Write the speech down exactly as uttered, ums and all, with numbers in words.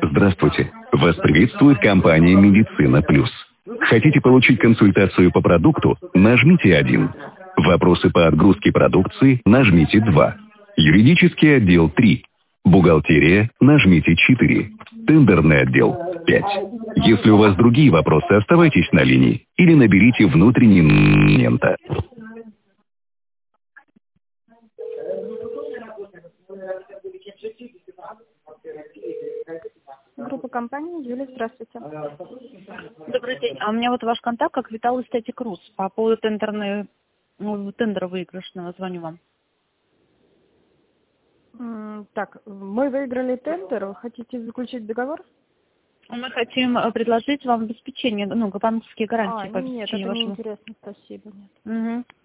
Здравствуйте. Вас приветствует компания «Медицина Плюс». Хотите получить консультацию по продукту? Нажмите один. Вопросы по отгрузке продукции? Нажмите два. Юридический отдел три. Бухгалтерия? Нажмите четыре. Тендерный отдел пять. Если у вас другие вопросы, оставайтесь на линии или наберите внутренний момента. Группа компании Юлия, здравствуйте. Добрый день. А у меня вот ваш контакт как Витал Эстетик Рус. По поводу тендерной, ну, тендера выигрышного звоню вам. М, Так, мы выиграли тендер. Вы хотите заключить договор? Мы хотим э, предложить вам обеспечение, ну, банковские гарантии А, по нет, обеспечению это не вашего. интересно, спасибо. Нет. Угу.